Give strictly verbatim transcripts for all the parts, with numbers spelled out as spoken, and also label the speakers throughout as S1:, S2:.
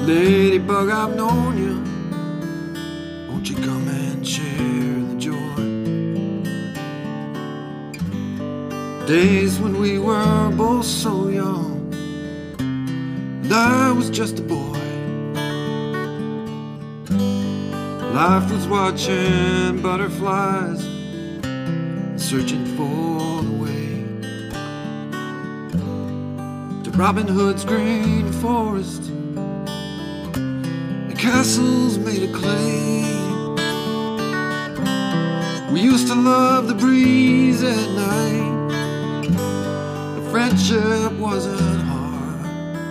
S1: Ladybug, I've known you. Won't you come and share the joy? Days when we were both so young, and I was just a boy. Life was watching butterflies, searching for the way to Robin Hood's green forest, the castles made of clay. We used to love the breeze at night. The friendship wasn't hard,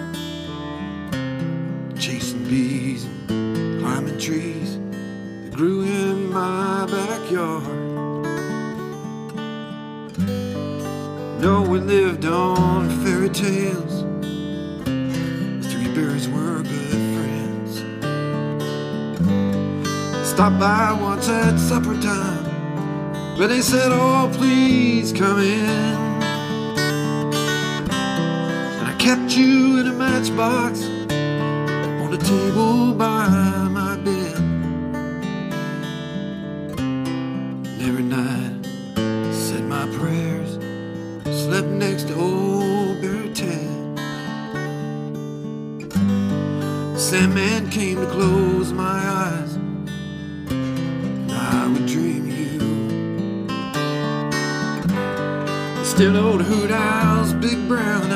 S1: chasing bees and climbing trees that grew in my backyard. No, we lived on fairy tales. The three bears were good friends. Stopped by once at supper time, but they said, oh, please come in. And I kept you in a matchbox on the table by my bed. And every night I said my prayers, slept next to old Bear Ted. Sandman came to close my eyes, and I would dream you. Still old hoot owl's big brown